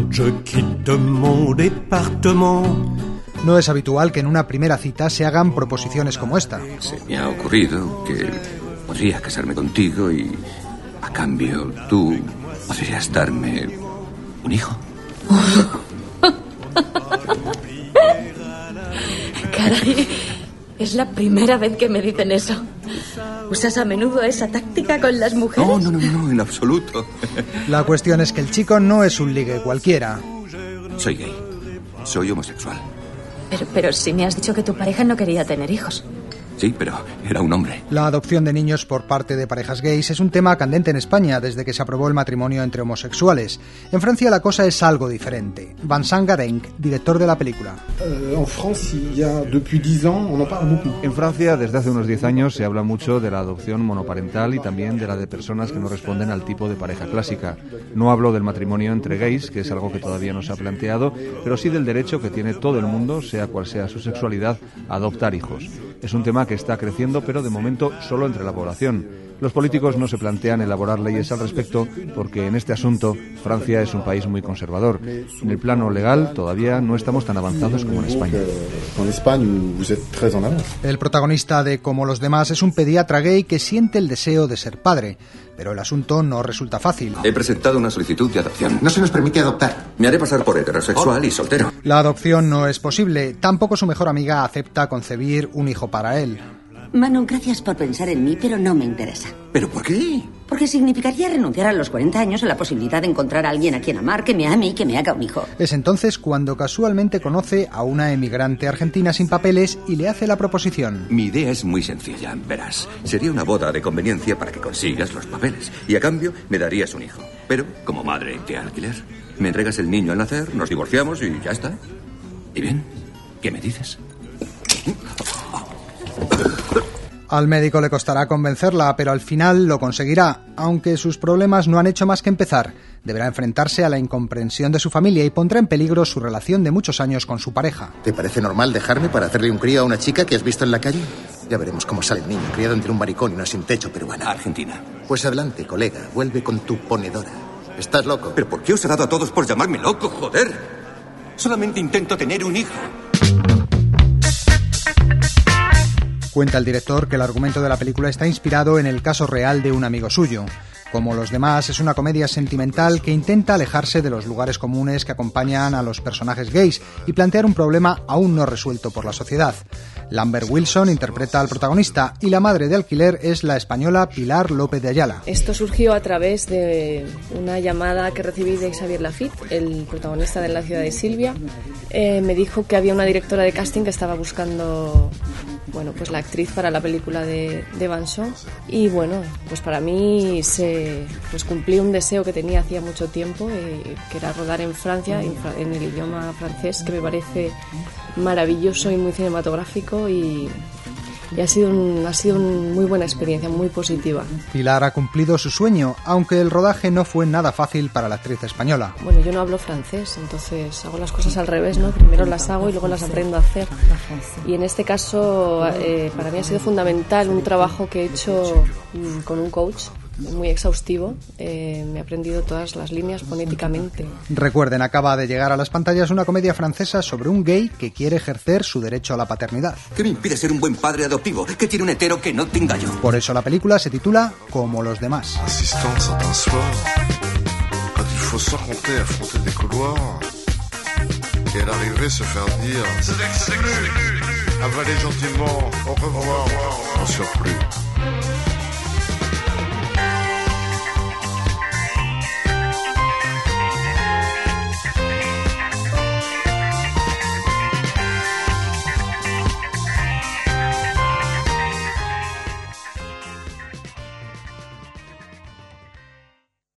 je quitte mon département. No es habitual que en una primera cita se hagan proposiciones como esta. Se me ha ocurrido que podría casarme contigo y, a cambio, tú podrías darme un hijo. Caray, es la primera vez que me dicen eso. ¿Usas a menudo esa táctica con las mujeres? No, en absoluto. La cuestión es que el chico no es un ligue cualquiera. Soy gay. Soy homosexual. Pero si me has dicho que tu pareja no quería tener hijos. Sí, pero era un hombre. La adopción de niños por parte de parejas gays es un tema candente en España desde que se aprobó el matrimonio entre homosexuales. En Francia la cosa es algo diferente. Vincent Garenc, director de la película. En Francia, desde hace unos 10 años, se habla mucho de la adopción monoparental y también de la de personas que no responden al tipo de pareja clásica. No hablo del matrimonio entre gays, que es algo que todavía no se ha planteado, pero sí del derecho que tiene todo el mundo, sea cual sea su sexualidad, a adoptar hijos. Es un tema que está creciendo, pero de momento solo entre la población. Los políticos no se plantean elaborar leyes al respecto porque en este asunto Francia es un país muy conservador. En el plano legal todavía no estamos tan avanzados como en España. El protagonista de Como los demás es un pediatra gay que siente el deseo de ser padre, pero el asunto no resulta fácil. He presentado una solicitud de adopción. No se nos permite adoptar. Me haré pasar por heterosexual y soltero. La adopción no es posible. Tampoco su mejor amiga acepta concebir un hijo para él. Manu, gracias por pensar en mí, pero no me interesa. ¿Pero por qué? Porque significaría renunciar a los 40 años a la posibilidad de encontrar a alguien a quien amar, que me ame y que me haga un hijo. Es entonces cuando casualmente conoce a una emigrante argentina sin papeles y le hace la proposición. Mi idea es muy sencilla, verás. Sería una boda de conveniencia para que consigas los papeles. Y a cambio me darías un hijo. Pero, como madre de alquiler, me entregas el niño al nacer, nos divorciamos y ya está. ¿Y bien? ¿Qué me dices? Al médico le costará convencerla, pero al final lo conseguirá. Aunque sus problemas no han hecho más que empezar, deberá enfrentarse a la incomprensión de su familia y pondrá en peligro su relación de muchos años con su pareja. ¿Te parece normal dejarme para hacerle un crío a una chica que has visto en la calle? Ya veremos cómo sale el niño, criado entre un maricón y una sin techo peruana. Argentina. Pues adelante, colega, vuelve con tu ponedora. ¿Estás loco? ¿Pero por qué os he dado a todos por llamarme loco, joder? Solamente intento tener un hijo. Cuenta el director que el argumento de la película está inspirado en el caso real de un amigo suyo. Como los demás, es una comedia sentimental que intenta alejarse de los lugares comunes que acompañan a los personajes gays y plantear un problema aún no resuelto por la sociedad. Lambert Wilson interpreta al protagonista y la madre de alquiler es la española Pilar López de Ayala. Esto surgió a través de una llamada que recibí de Xavier Lafitte, el protagonista de La ciudad de Silvia. Me dijo que había una directora de casting que estaba buscando pues la actriz para la película de Vincent. Y bueno, pues para mí cumplí un deseo que tenía hacía mucho tiempo, que era rodar en Francia, en el idioma francés, que me parece maravilloso y muy cinematográfico, y ha sido una muy buena experiencia, muy positiva. Pilar ha cumplido su sueño, aunque el rodaje no fue nada fácil para la actriz española. Bueno, yo no hablo francés, entonces hago las cosas al revés, ¿no? Primero las hago y luego las aprendo a hacer. Y en este caso, para mí ha sido fundamental un trabajo que he hecho con un coach muy exhaustivo. Me he aprendido todas las líneas fonéticamente. Recuerden, acaba de llegar a las pantallas una comedia francesa sobre un gay que quiere ejercer su derecho a la paternidad. ¿Qué me impide ser un buen padre adoptivo? ¿Qué tiene un hetero que no tenga yo? Por eso la película se titula Como los demás. Avalez gentiment, au revoir, en surplus.